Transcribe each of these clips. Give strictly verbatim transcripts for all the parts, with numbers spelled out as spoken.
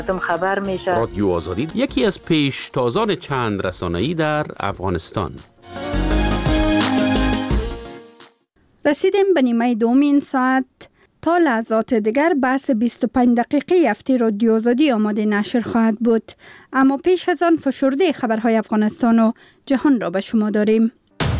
خبر میشه. رادیو آزادی یکی از پیشتازان چند رسانه‌ای در افغانستان. رسیدیم به نیمه دوم این ساعت. تا لحظات دیگر بحث بیست و پنج دقیقه هفته رادیو آزادی آماده نشر خواهد بود. اما پیش از آن فشرده خبرهای افغانستان و جهان را به شما داریم.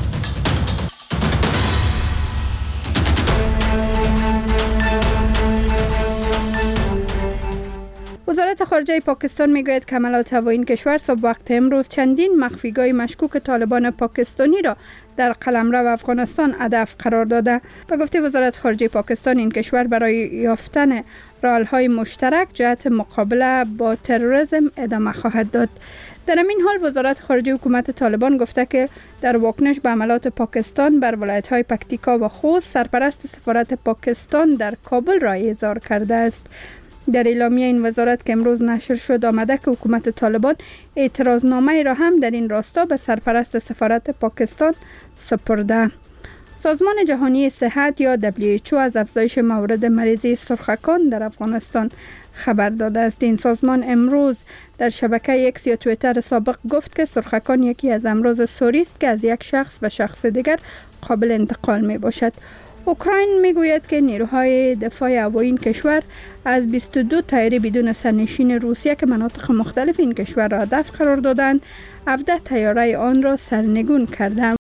وزارت خارجه پاکستان میگوید که حملات هوایی این کشور صبح وقت امروز چندین مخفیگاه مشکوک طالبان پاکستانی را در قلمرو افغانستان هدف قرار داده. به گفته وزارت خارجه پاکستان این کشور برای یافتن راه‌های مشترک جهت مقابله با تروریسم ادامه خواهد داد. در این حال وزارت خارجه حکومت طالبان گفته که در واکنش به حملات پاکستان بر ولایت‌های پکتیکا و خوست سرپرست سفارت پاکستان در کابل را احضار کرده است. در اعلامیه این وزارت که امروز نشر شد آمده که حکومت طالبان اعتراضنامه را هم در این راستا به سرپرست سفارت پاکستان سپرده. سازمان جهانی صحت یا دبلیو اچ او از افزایش موارد مریضی سرخکان در افغانستان خبر داده است. این سازمان امروز در شبکه ایکس یا توییتر سابق گفت که سرخکان یکی از امراض سوری است که از یک شخص به شخص دیگر قابل انتقال می باشد. اوکراین میگوید که نیروهای دفاع هوایی این کشور از بیست و دو طیاره بدون سرنشین روسیه که مناطق مختلف این کشور را هدف قرار دادند، هفده طیاره آن را سرنگون کردند.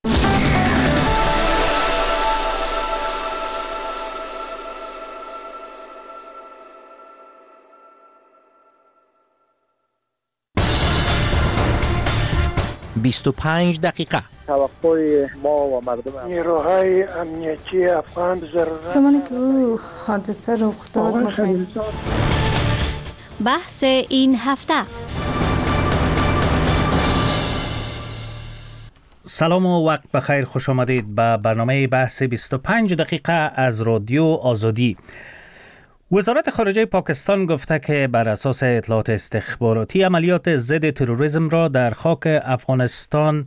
بیست و پنج دقیقه. توقع ما و مردم نیروهای امنیتی افغان ضرورت زمانی که او حادثه رخ داد می‌خواهیم بحث این هفته. سلام و وقت بخیر، خوش آمدید به برنامه بحث بیست و پنج دقیقه از رادیو آزادی. وزارت خارجه پاکستان گفته که بر اساس اطلاعات استخباراتی عملیات ضد تروریسم را در خاک افغانستان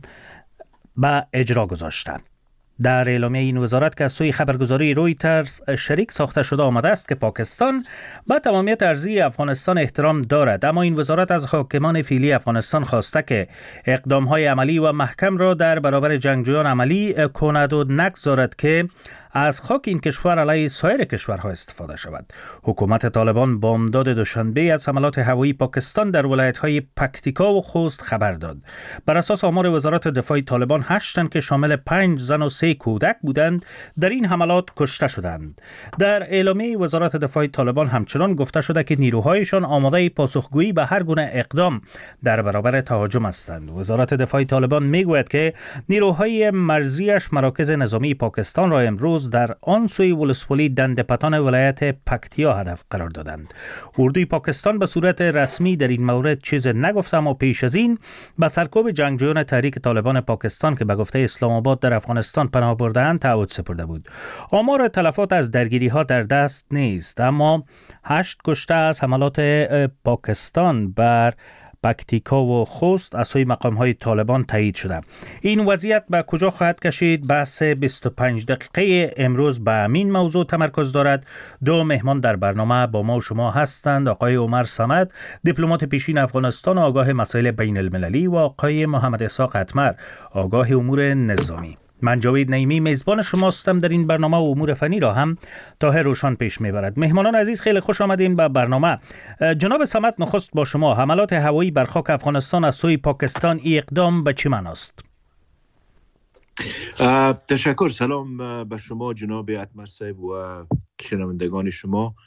به اجرا گذاشتند. در اعلامیه این وزارت که از سوی خبرگزاری رویترز شریک ساخته شده آمده است که پاکستان به تمامیت ارضی افغانستان احترام دارد، اما این وزارت از حاکمان فعلی افغانستان خواسته که اقدام‌های عملی و محکم را در برابر جنگجویان عملی کند و نگذارد که از خاک این کشور علیه سایر کشورها استفاده شود. حکومت طالبان بامداد دوشنبه از حملات هوایی پاکستان در ولایت‌های پکتیکا و خوست خبر داد. بر اساس آمار وزارت دفاع طالبان، هشت تن که شامل پنج زن و سه کودک بودند در این حملات کشته شدند. در اعلامیه وزارت دفاع طالبان همچنان گفته شده که نیروهایشان آماده پاسخگویی به هر گونه اقدام در برابر تهاجم هستند. وزارت دفاع طالبان میگوید که نیروهای مرزیش مراکز نظامی پاکستان را امروز در آن سوی ولسوالی دندپتان ولایت پکتیا هدف قرار دادند. اردوی پاکستان به صورت رسمی در این مورد چیز نگفته، اما پیش از این به سرکوب جنگجویان تحریک طالبان پاکستان که به گفته اسلام آباد در افغانستان پناه برده‌اند تعهد سپرده بود. آمار تلفات از درگیری ها در دست نیست، اما هشت کشته از حملات پاکستان بر پکتیکا و خوست از سوی مقام‌های طالبان تایید شده. این وضعیت به کجا خواهد کشید؟ بحث بیست و پنج دقیقه امروز به همین موضوع تمرکز دارد. دو مهمان در برنامه با ما و شما هستند: آقای عمر صمد، دیپلمات پیشین افغانستان و آگاه مسائل بین المللی، و آقای محمد اسحاق اتمر، آگاه امور نظامی. من جاوید نعیمی میزبان شما هستم در این برنامه و امور فنی را هم طاهر روشان پیش میبرد. مهمانان عزیز، خیلی خوش آمدین به برنامه. جناب صمد، نخست با شما، حملات هوایی بر خاک افغانستان از سوی پاکستان، این اقدام به چی معنی است؟ تشکر. سلام به شما جناب اتمر صاحب و شنوندگان شما.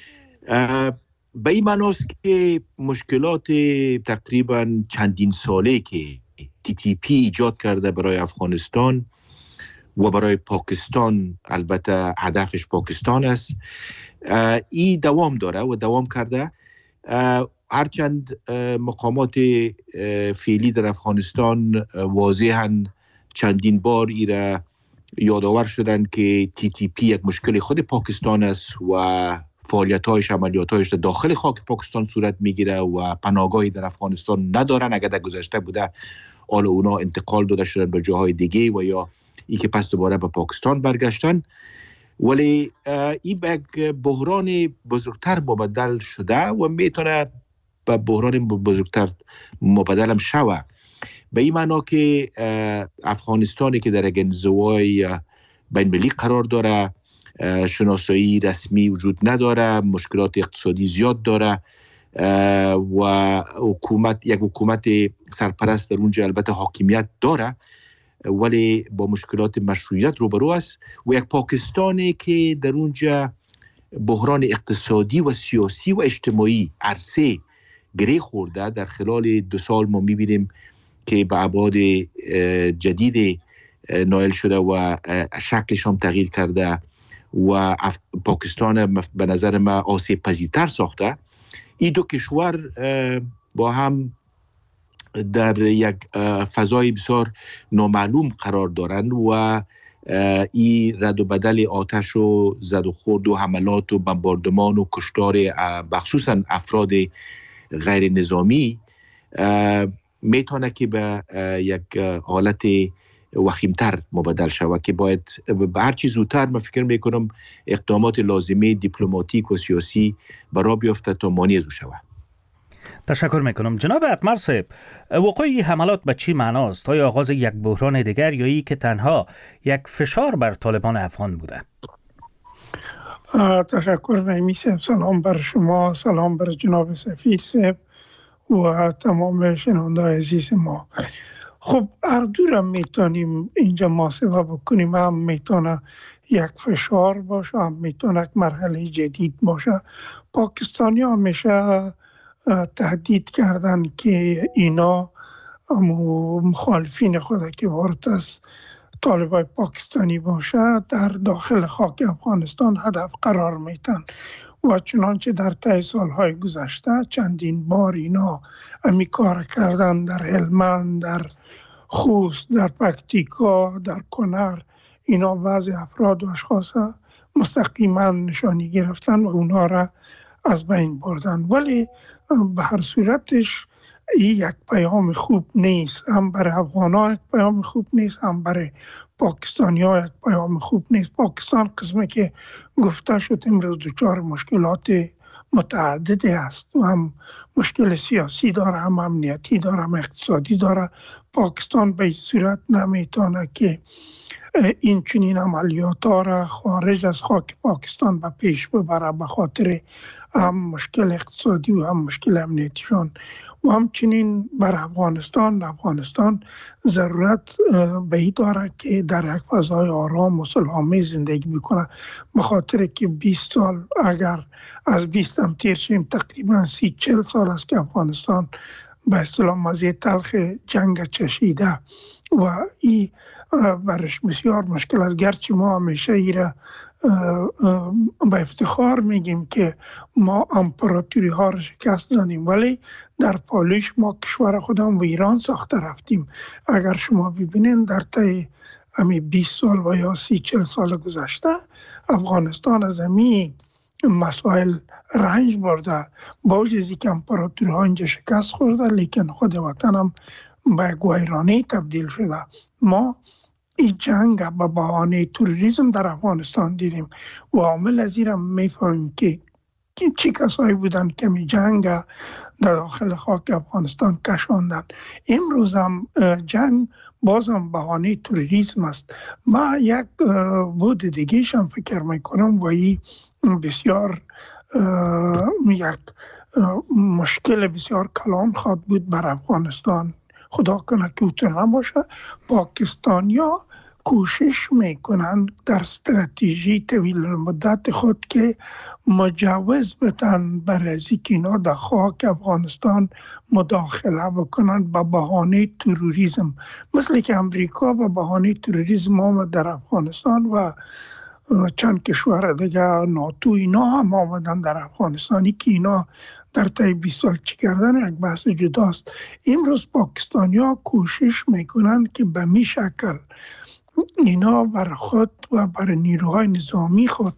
به این معنی است که مشکلات تقریبا چندین ساله که تی تی پی ایجاد کرده برای افغانستان و برای پاکستان، البته هدفش پاکستان است، این دوام داره و دوام کرده. هرچند مقامات فعلی در افغانستان واضحاً چندین بار ایره یادآور شدن که تی تی پی یک مشکل خود پاکستان است و فعالیت‌هایش، عملیات‌هایش داخل خاک پاکستان صورت میگیره و پناهگاهی در افغانستان ندارن. اگر در گذشته بوده، حالا اونا انتقال داده شدن به جاهای دیگه و یا ای که پس دوباره به پاکستان برگشتن. ولی این به یک بحران بزرگتر مبدل شده و میتونه به بحران بزرگتر مبدل شوه. به این معنا که افغانستانی که در یک انزوای بین المللی قرار داره، شناسایی رسمی وجود نداره، مشکلات اقتصادی زیاد داره و حکومت یک حکومت سرپرست در اونجا البته حاکمیت داره ولی با مشکلات مشروعیت روبرو است و یک پاکستانی که در اونجا بحران اقتصادی و سیاسی و اجتماعی عرصه گره خورده. در خلال دو سال ما میبینیم که به ابعاد جدید نائل شده و شکلش هم تغییر کرده و پاکستان به نظر من آسیب پذیرتر ساخته. این دو کشور با هم در یک فضای بسیار نامعلوم قرار دارند و این رد و بدل آتش و زد و خورد و حملات و بمباردمان و کشتار بخصوصا افراد غیر نظامی میتونه که به یک حالت وخیمتر مبدل شود که باید به هر چی زودتر من فکر میکنم اقدامات لازمه دیپلماتیک و سیاسی برای بیفته تا مانع از او شود. تشکر میکنم. جناب اتمر صاحب، وقوع این حملات به چی معناست؟ آیا آغاز یک بحران دیگر یا ای که تنها یک فشار بر طالبان افغان بوده؟ تشکر میمی صاحب، سلام بر شما، سلام بر جناب سفیر صاحب و تمام شنونده عزیز ما. خب هر دو میتونیم اینجا محاسبه بکنیم، هم میتونه یک فشار باشه، هم میتونه یک مرحله جدید باشه. پاکستانی همیشه تهدید کردن که اینا مخالفین خود که وارد از طالبای پاکستانی باشه در داخل خاک افغانستان هدف قرار میتن و چنانچه در طی سالهای گذشته چندین بار اینا امی کار کردن در هلمند، در خوست، در پکتیکا، در کنر. اینا بعضی افراد و اشخاص مستقیما نشانی گرفتن و اونا را از بین بردن. ولی به هر صورتش این یک پیام خوب نیست، هم برای افغان ها یک پیام خوب نیست، هم برای پاکستانی ها یک پیام خوب نیست. پاکستان قسمه که گفته شد امروز دچار مشکلات متعددی است و هم مشکل سیاسی داره، هم امنیتی داره، هم اقتصادی داره. پاکستان به این صورت نمیتونه که این چنین عملیات ها را خارج از خاک پاکستان به پیش ببره به خاطر هم مشکل اقتصادی و هم مشکل امنیتیشان و همچنین بر افغانستان. افغانستان ضرورت به این داره که در یک فضای آرام و صلح‌آمیز زندگی بکنه به خاطر که بیست سال اگر از بیست هم تیر شیم تقریبا سی چل سال است که افغانستان به اصطلاح مزه تلخ جنگ چشیده و این برش بسیار مشکل است. گرچه ما همیشه ای را به افتخار میگیم که ما امپراتوری ها را شکست دادیم ولی در پالوش ما کشور خودم و ایران ساخته رفتیم. اگر شما ببینید در طی امی بیست سال و یا سی چل سال گذشته افغانستان از امی مسائل رنج برده، با وجودی که امپراتوری ها اینجا شکست خورده لیکن خود وطن هم به گویرانه تبدیل شده. ما این جنگ به بهانه تروریسم در افغانستان دیدیم و عامل از این هم میفهمیم که چی کسایی بودن که می جنگ در داخل خاک افغانستان کشاندن. امروز هم جنگ بازم بهانه تروریسم است. ما یک بود دیگه شم فکر میکنم و این بسیار یک مشکل بسیار کلان خواهد بود بر افغانستان. خدا کنه که اوتو نباشه. پاکستانیا کوشش میکنن در استراتژی طویل مدت خود که مجوز بتن برای از اینکه اینا در خاک افغانستان مداخله بکنن به بهانه تروریسم، مثل که امریکا به بهانه تروریسم آمد در افغانستان و چند کشور دیگه ناتو اینا هم آمدن در افغانستانی که اینا در طی بیست سال چی کردن یک بحث جداست. امروز پاکستانی ها کوشش میکنن که به می شکل اینا بر خود و بر نیروهای نظامی خود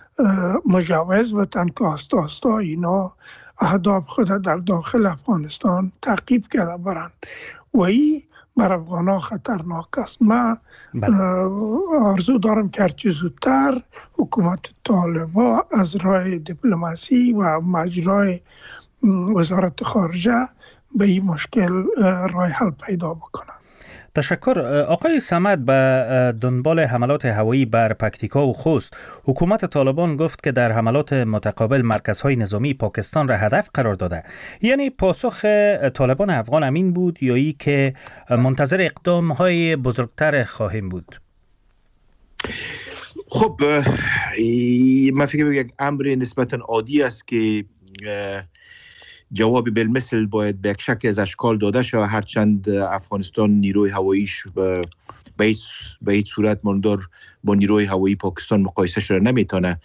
مجوز بتن که آستا آستا اینا اهداف خود در داخل افغانستان تعقیب کرده برند و این بر افغان ها خطرناک است. من آرزو دارم که هرچی زودتر حکومت طالبان از راه دیپلماسی و مجرای وزارت خارجه به این مشکل راه حل پیدا بکنه. تشکر. آقای صمد، به دنبال حملات هوایی بر پکتیکا و خوست، حکومت طالبان گفت که در حملات متقابل مرکزهای نظامی پاکستان را هدف قرار داده. یعنی پاسخ طالبان افغان امین بود یا ای که منتظر اقدام های بزرگتر خواهیم بود؟ خب من فکر می‌کنم یک امر نسبتاً عادی است که جواب بالمثل باید به یک شکل از اشکال داده شود، هرچند افغانستان نیروی هواییش به این صورت ماندار با نیروی هوایی پاکستان مقایسه شده نمیتونه،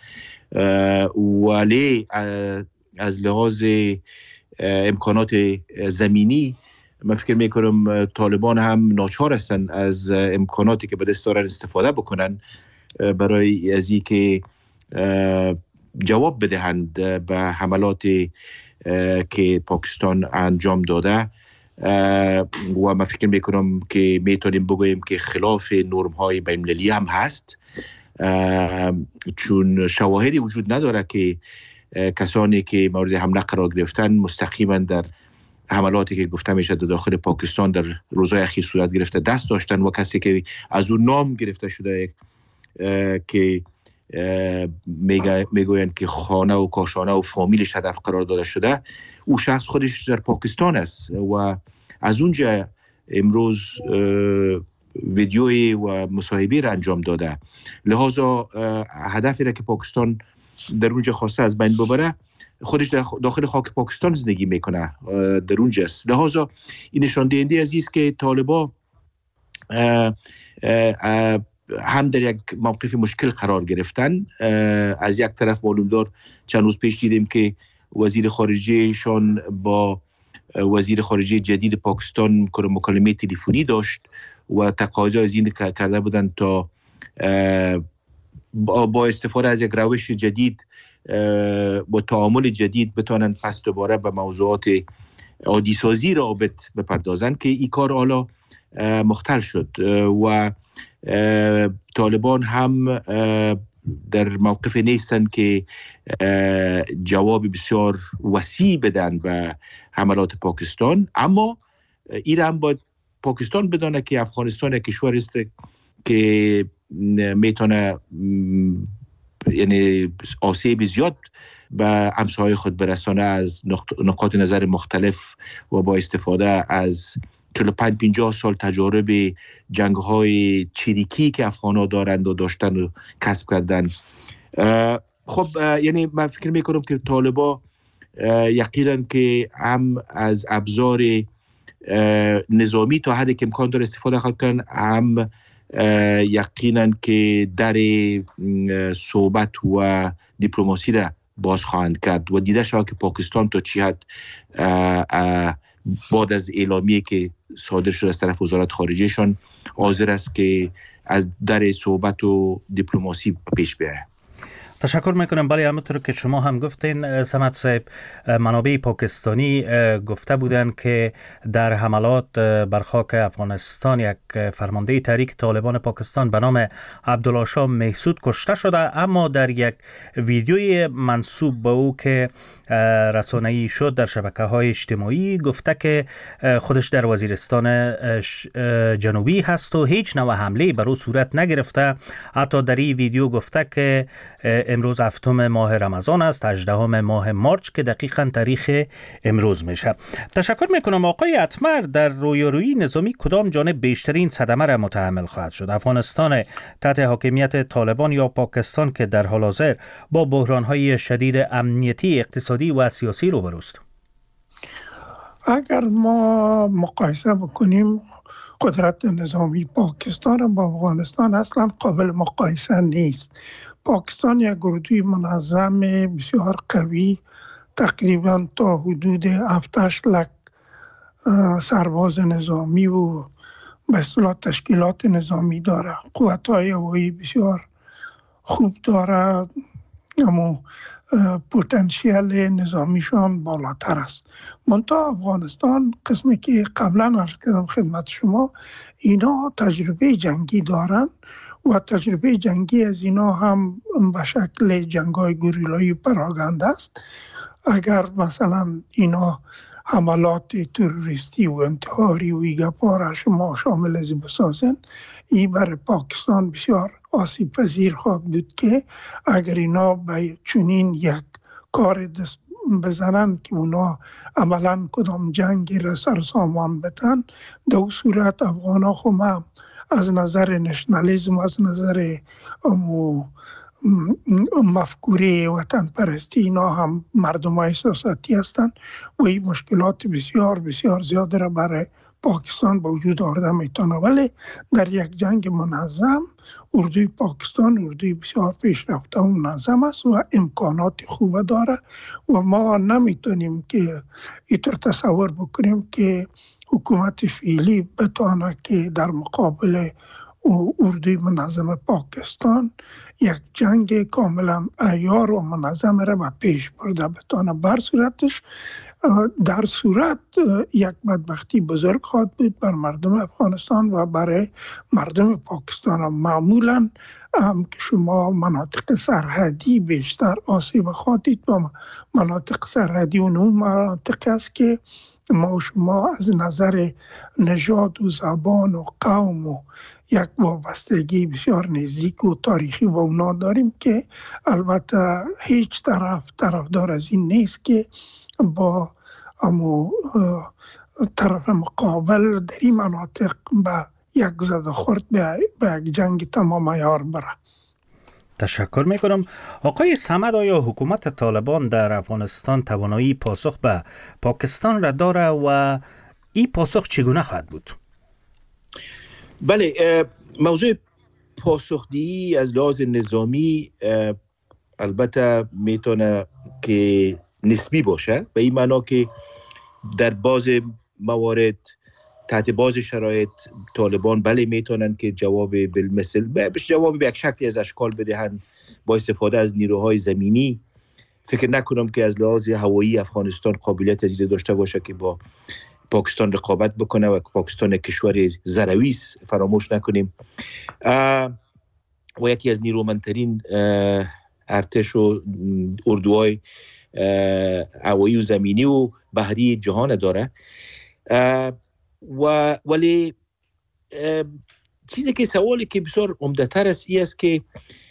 ولی از لحاظ امکانات زمینی من فکر میکنم طالبان هم ناچار هستن از امکاناتی که به دست دارن استفاده بکنن برای از اینکه جواب بدهند به حملات که پاکستان انجام داده و من فکر میکنم که میتونیم بگوییم که خلاف نرم های بین المللی هم هست، چون شواهدی وجود نداره که کسانی که مورد حمله قرار گرفتن مستقیما در حملاتی که گفته میشه در داخل پاکستان در روزهای اخیر صورت گرفته دست داشتن و کسی که از اون نام گرفته شده که میگویند که خانه و کاشانه و فامیلش هدف قرار داده شده، او شخص خودش در پاکستان است و از اونجا امروز ویدیوی و مصاحبه را انجام داده. لحاظا هدفی را که پاکستان در اونجا خواسته از بین ببره، خودش داخل خاک پاکستان زندگی میکنه، در اونجا است. لحاظا این نشان دهنده از است که طالبان هم در یک موقف مشکل قرار گرفتن. از یک طرف معلوم دار چند روز پیش دیدیم که وزیر خارجهشان با وزیر خارجه جدید پاکستان مکالمه تلفنی داشت و تقاضا از این کرده بودند تا با استفاده از یک روش جدید با تعامل جدید بتوانند پس دوباره به موضوعات عادی سازی رابط بپردازند که این کار حالا مختل شد و طالبان هم در موقف نیستند که جواب بسیار وسیع بدن به حملات پاکستان، اما این هم باید پاکستان بدانه که افغانستان یک کشور است که میتونه یعنی آسیب زیاد به همسایه خود برسانه از نقاط نظر مختلف و با استفاده از چهل و پنج پنجاه سال تجارب جنگ‌های چریکی که افغان‌ها دارند و داشتن و کسب کردن. خب یعنی من فکر میکنم که طالبان یقینا که هم از ابزار نظامی تا حدی که امکان داره استفاده خواهد کنن، هم یقینا که در صحبت و دیپلماسی را باز خواهند کرد و دیده شد که پاکستان تا چی حد بعد از اعلامیه که صادر شده از طرف وزارت خارجهشان حاضر است که از در صحبت و دیپلماسی پیش بیاید. تشکر میکنم. بله، همونطور که شما هم گفتین صمد صاحب، منابع پاکستانی گفته بودند که در حملات بر خاک افغانستان یک فرمانده تحریک طالبان پاکستان به نام عبدالله شاه محسود کشته شده، اما در یک ویدیوی منسوب به او که رسانه‌ای شد در شبکه‌های اجتماعی گفته که خودش در وزیرستان جنوبی هست و هیچ نوع حمله بر او صورت نگرفته. حتی در این ویدیو گفته که امروز هفتم ماه رمضان است، هجدهم ماه مارچ که دقیقاً تاریخ امروز میشه. تشکر میکنم. آقای اتمر، در رویارویی نظامی کدام جانب بیشترین صدمه را متحمل خواهد شد؟ افغانستان تحت حاکمیت طالبان یا پاکستان که در حال حاضر با بحران‌های شدید امنیتی، اقتصادی و سیاسی روبروست؟ اگر ما مقایسه بکنیم قدرت نظامی پاکستان با افغانستان اصلا قابل مقایسه نیست. پاکستان یک گروه منظم بسیار قوی، تقریبا تا حدود هفت هشت لک سرباز نظامی و به اصطلاح تشکیلات نظامی داره، قوت‌های هوایی بسیار خوب داره، اما پتانسیل نظامیشان بالاتر است. منتها افغانستان قسمی که قبلا عرض کردم خدمت شما، اینا تجربه جنگی دارن و تجربه جنگی از اینا هم به شکل جنگ‌های گوریلایی پراگنده است. اگر مثلا اینا حملات تروریستی و انتحاری و ایگپا شما شامل از بسازن، این برای پاکستان بسیار آسیب پذیر خواهد بود که اگر اینا به چنین یک کار دست بزنن که اونا عملا کدام جنگی را سر سامان بتن، در صورت افغان ها هم از نظر نشنالیزم، از نظر مفکوره وطن پرستی، اینا هم مردم احساساتی هستند و این مشکلات بسیار بسیار زیاده را برای پاکستان به وجود آورده میتونه. ولی در یک جنگ منظم اردوی پاکستان اردوی بسیار پیشرفته و منظم است و امکانات خوب داره و ما نمیتونیم که اینطور تصور بکنیم که حکومت فعلی بتونه که در مقابل اردوی منظم پاکستان یک جنگ کاملا عیار و منظم را به پیش برده بتونه. بر صورتش در صورت یک بدبختی بزرگ خواهد بود بر مردم افغانستان و برای مردم پاکستان. معمولا هم که شما مناطق سرحدی بیشتر آسیب خواهد دید و مناطق سرحدی و اون مناطق است که ما و شما از نظر نژاد و زبان و قوم و یک وابستگی بسیار نزدیک و تاریخی با اونا داریم که البته هیچ طرف طرفدار از این نیست که با امو طرف مقابل در این مناطق به یک زد خورد به یک جنگ تمام عیار بره. تشکر میکنم. آقای صمد، آیا حکومت طالبان در افغانستان توانایی پاسخ به پاکستان را داره و این پاسخ چگونه خواهد بود؟ بله، موضوع پاسخدهی از لحاظ نظامی البته میتونه که نسبی باشه، به این معنا که در بعض موارد تحت بعض شرایط طالبان بله میتونن که جواب بالمثل جواب به یک شکلی از اشکال بدهن با استفاده از نیروهای زمینی. فکر نکنم که از لحاظ هوایی افغانستان قابلیت از این داشته باشه که با پاکستان رقابت بکنه و پاکستان کشور ذروی است، فراموش نکنیم، و یکی از نیرومندترین ارتش و اردوهای هوایی و زمینی و بحری جهان داره. و ولی چیزی که سوالی که بسیار عمده‌تر است این است که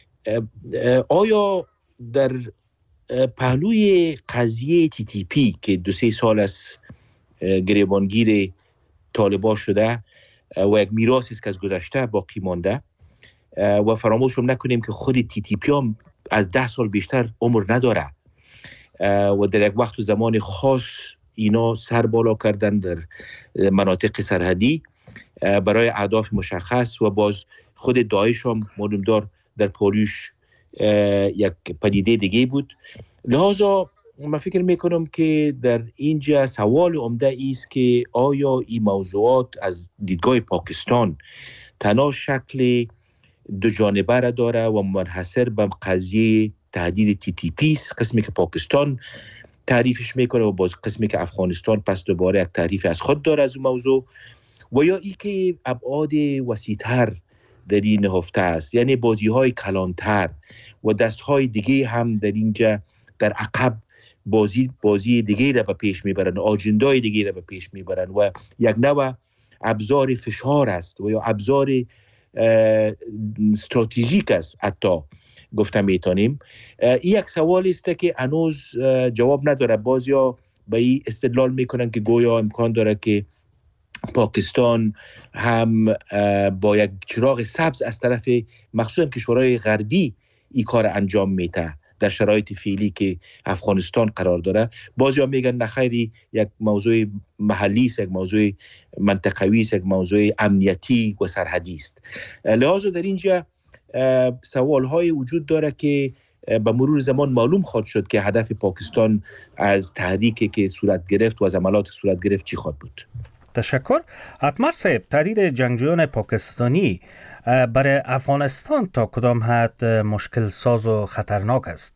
آیا در پهلوی قضیه تی تی پی که دو سه سال از گریبانگیر طالبان شده و یک میراثی است که از گذشته باقی مانده و فراموش هم نکنیم که خود تی تی پی هم از ده سال بیشتر عمر نداره و در یک وقت و زمان خاص اینا سر بالا کردن در مناطق سرحدی برای اهداف مشخص و باز خود داعش هم معلومدار در پالیوش یک پدیده دیگه بود. لذا من فکر میکنم که در اینجا سوال عمده است که آیا این موضوعات از دیدگاه پاکستان تنها شکل دو جانبه را داره و منحصر به قضیه تهدید تی تی پی است، قسمی که پاکستان تعریفش میکنه و باز قسمی که افغانستان پس دوباره یک تعریف از خود داره از اون موضوع، و یا ای که ابعاد وسیع‌تر در این نهفته است، یعنی بازی‌های کلانتر و دست‌های دیگه هم در اینجا در عقب بازی بازی دیگه را به پیش میبرن، آجندای دیگه را به پیش میبرن و یک نوع ابزار فشار است و یا ابزار استراتژیک است حتی گفتم میتونیم. این یک سوال است که هنوز جواب نداره. بعضیا به این استدلال میکنن که گویا امکان داره که پاکستان هم با یک چراغ سبز از طرف مخصوصا کشورهای غربی این کار انجام میده در شرایط فعلی که افغانستان قرار داره. بعضیا میگن نخیری یک موضوع محلی است، یک موضوع منطقوی است، یک موضوع امنیتی و سرحدی است. لذا در اینجا سوال های وجود داره که به مرور زمان معلوم خواهد شد که هدف پاکستان از تحریکی که صورت گرفت و از عملات صورت گرفت چی خواهد بود. تشکر. اتمر صاحب، تهدید جنگجویان پاکستانی برای افغانستان تا کدام حد مشکل ساز و خطرناک است؟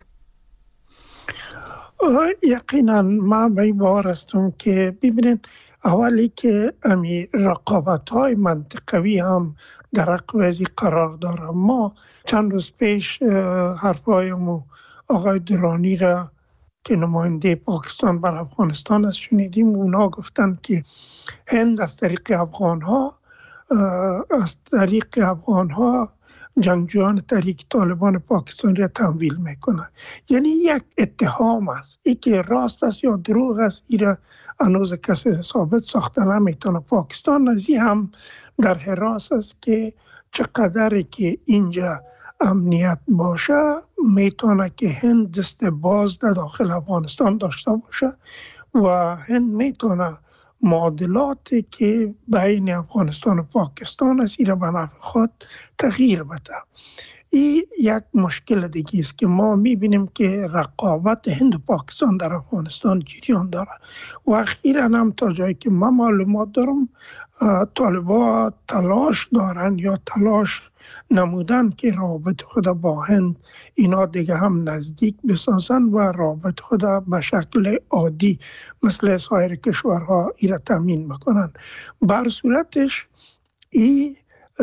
یقینا من به این باور هستم که ببینید اولی که امی رقابت های منطقوی هم در عقب قرار داره. ما چند روز پیش حرفای آقای درانی را که نماینده پاکستان بر افغانستان است شنیدیم. اونا گفتن که هند از طریق افغان ها از طریق افغان ها جنگجویان تحریک طالبان پاکستان را تمویل میکنه. یعنی یک اتهام است، ای که راست است یا دروغ است ایره هنوز کسی ثابت ساخته نمیتونه. پاکستان از این هم در حراس است که چقدر که اینجا امنیت باشه میتونه که هند دست باز در داخل افغانستان داشته باشه و هند میتونه معادلاتی که بین افغانستان و پاکستان است ایره به نفع خود تغییر بده. این یک مشکل دیگه است که ما میبینیم که رقابت هند و پاکستان در افغانستان جریان داره و اخیراً هم تا جایی که من معلومات دارم طالبان تلاش دارن یا تلاش نمودن که رابط خود با هند اینا دیگه هم نزدیک بسازن و رابط خود به شکل عادی مثل سایر کشورها ایره تامین بکنن. بر صورتش این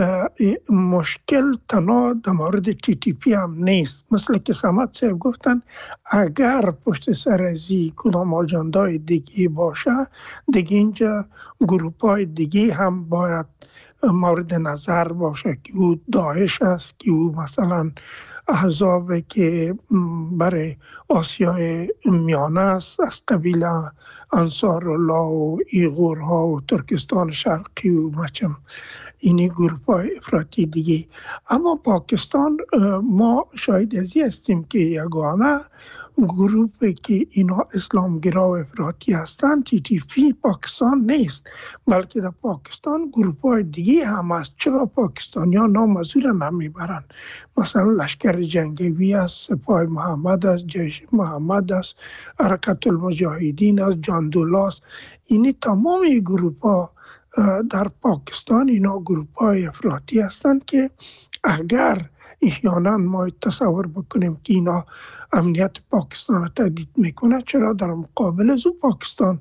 مشکل تنها در مورد تی تی پی هم نیست. مثل که سمت صاحب گفتن اگر پشت سر ازی کدام آجندای دیگه باشه دیگه اینجا گروپ های دیگه هم باید مورد نظر باشه که او داعش است، که او مثلا احزاب که برای آسیای میانه است از قبیل انصار الله و ایغورها و ترکستان شرقی و مچم اینی گروپ های افراطی دیگه. اما پاکستان ما شاید ازی هستیم که یگانه گروپی که اینا اسلامگرا و افراطی هستن تی تی پی پاکستان نیست، بلکه در پاکستان گروپ های دیگه هم هست. چرا پاکستانی ها نام از او را نمیبرن؟ مثلا لشکر جنگی است، سپاه محمد است، جیش محمد است، حرکت المجاهدین است، جاندولا است. اینی تمامی گروپ ها در پاکستان اینا گروپ های افراطی هستند که اگر احیانا ما تصور بکنیم که اینا امنیت پاکستان را تهدید میکنه، چرا در مقابل از پاکستان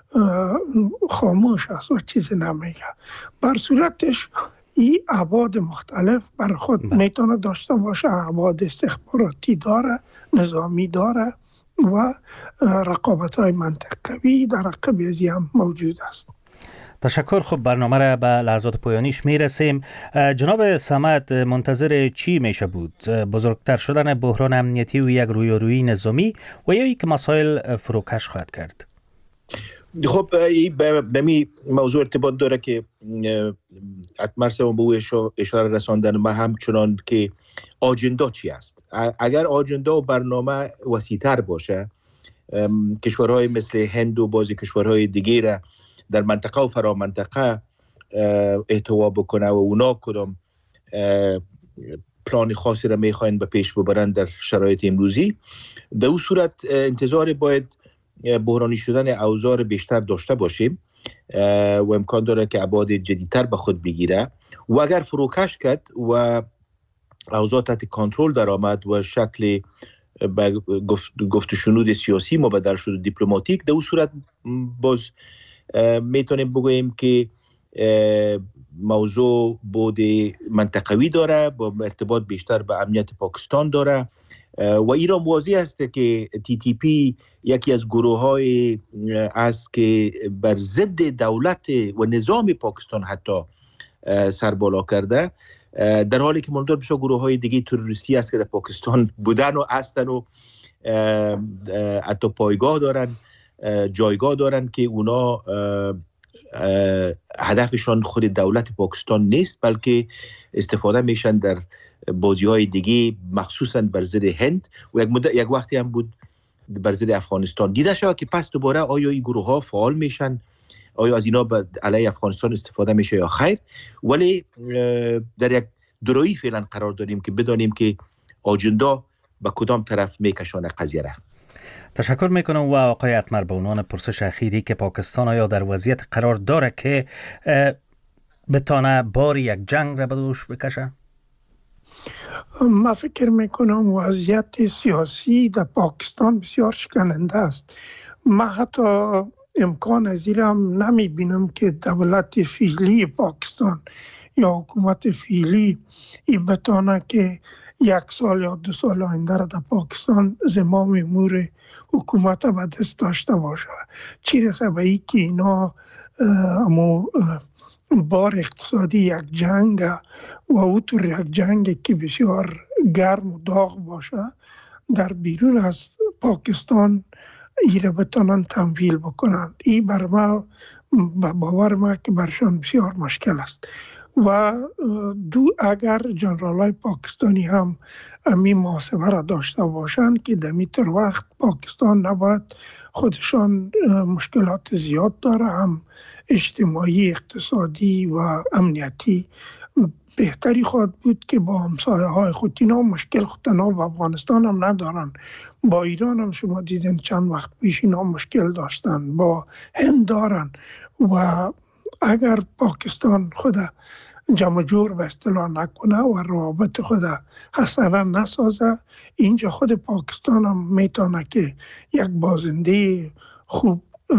خاموش است و چیزی نمیگه؟ بر صورتش این ابعاد مختلف بر خود میتونه داشته باشه. ابعاد استخباراتی داره، نظامی داره و رقابت های منطقوی در عقب از هم موجود است. تشکر. خب برنامه را به لحظات پایانیش میرسیم. جناب صمد، منتظر چی میشه بود؟ بزرگتر شدن بحران امنیتی و یک رویارویی نظامی و یا یک مسائل فروکش خواهد کرد؟ خب این به می موضوع ارتباط داره که اتمر صاحب به او اشاره رساندن. ما همچنان که آجندا چی است؟ اگر آجندا و برنامه وسیع‌تر باشه، کشورهای مثل هند و بعضی کشورهای دیگه را در منطقه و فرا منطقه احتوا بکنه و اونا کدام پلان خاصی را میخواین به پیش ببرن در شرایط امروزی، در اون صورت انتظار باید بحرانی شدن اوضاع بیشتر داشته باشیم و امکان داره که ابعاد جدیدتر به خود بگیره و اگر فروکش کرد و اوضاع تحت کنترل در آمد و شکل گفت, گفت و شنود سیاسی مبدل شد دیپلماتیک، در اون صورت باز میتونیم بگوییم که موضوع بود منطقوی داره، با ارتباط بیشتر به امنیت پاکستان داره و ایران موازی است که تی تی پی یکی از گروه های است که بر ضد دولت و نظام پاکستان حتی سربالا کرده، در حالی که منظور بسیار گروه های دیگه تروریستی است که در پاکستان بودن و هستن و حتی پایگاه دارن، جایگاه دارن که اونا هدفشان خود دولت پاکستان نیست بلکه استفاده میشن در بازی های دیگه مخصوصا بر ضد هند و یک, مد... یک وقتی هم بود بر ضد افغانستان. دیده شود که پس دوباره آیا این گروه ها فعال میشن، آیا از اینا علیه افغانستان استفاده میشه یا خیر، ولی در یک درویی فعلا قرار داریم که بدانیم که آجندا به کدام طرف میکشانه قضیه را. تشکر میکنم و آقای اتمر به عنوان پرسش اخیری که پاکستان آیا در وضعیت قرار داره که بتانه بار یک جنگ را به دوش بکشه؟ من فکر میکنم وضعیت سیاسی در پاکستان بسیار شکننده است. من حتی امکان از این هم نمی بینم که دولت فعلی پاکستان یا حکومت فعلی ای بتانه که یک سال یا دو سال آینده را در پاکستان زمام امور حکومت به دست داشته باشه. چی رسه به ای که اینا امو بار اقتصادی یک جنگ و اوتر یک جنگ که بسیار گرم و داغ باشه در بیرون از پاکستان ایره بتانن تمویل بکنن. این بر ما باور ما که برشان بسیار مشکل است و دو اگر جنرالای پاکستانی هم امی محاسبه را داشته باشند که دمیتر وقت پاکستان نباید خودشان مشکلات زیاد داره، هم اجتماعی، اقتصادی و امنیتی، بهتری خواهد بود که با همسایه های خود اینا مشکل خودنا و افغانستان هم ندارن. با ایران هم شما دیدن چند وقت پیش اینا مشکل داشتن، با هند دارن و اگر پاکستان خود جمع جور به اصطلاح نکنه و روابط خود حسنا نسازه، اینجا خود پاکستان هم میتونه که یک بازنده خوب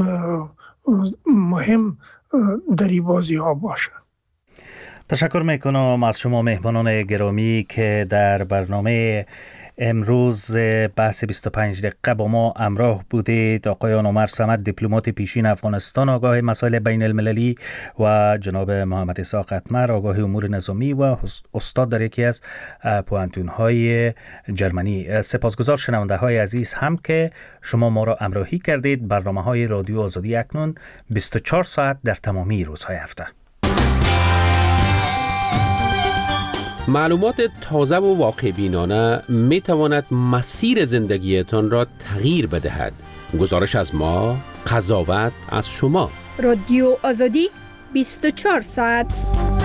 مهم در این بازی ها باشه. تشکر میکنم از شما مهمانان گرامی که در برنامه امروز بحث بیست و پنج دقیقه با ما همراه بودید. آقایان عمر صمد دیپلمات پیشین افغانستان آگاه مسائل بین المللی و جناب محمد اسحاق اتمر آگاه امور نظامی و استاد در یکی از پوهنتون‌های جرمنی. سپاسگزار شنونده های عزیز هم که شما ما را همراهی کردید. برنامه های رادیو آزادی اکنون بیست و چهار ساعت در تمامی روزهای هفته. معلومات تازه و واقع بینانه می تواند مسیر زندگیتان را تغییر بدهد. گزارش از ما، قضاوت از شما. رادیو آزادی بیست و چهار ساعت.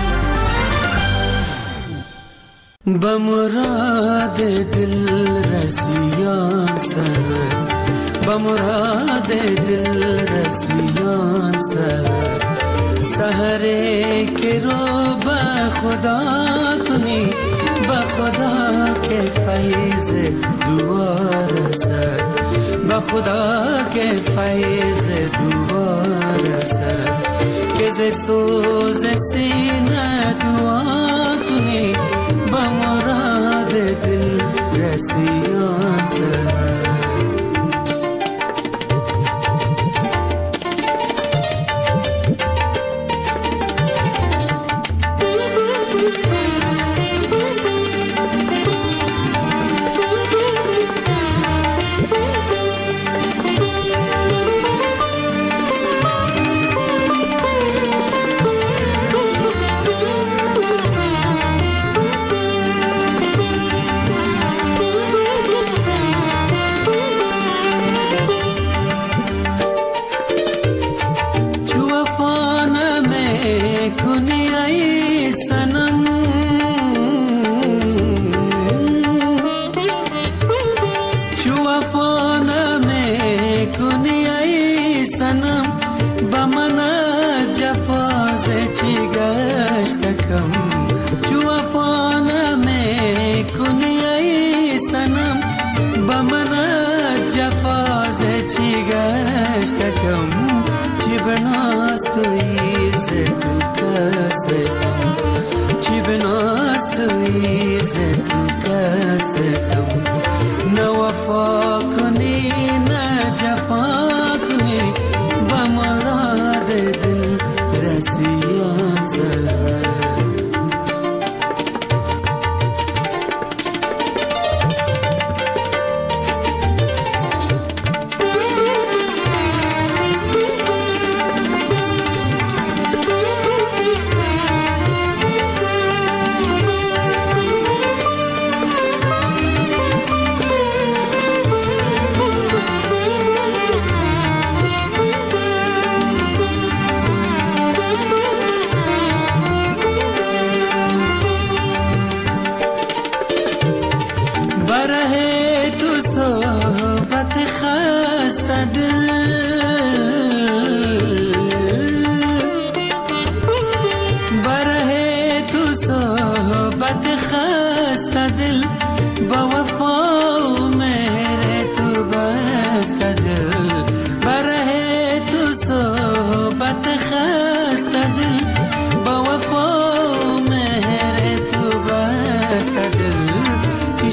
به مراد دل رسیان سر، به مراد دل رسیان سر، سحره که رو به خدا کنی، به خدا که فیض دوار سر، به خدا که فیض دوار سر، که ز سوز سینه دعا کنی، به مراد دل رسیان سر.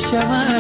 شود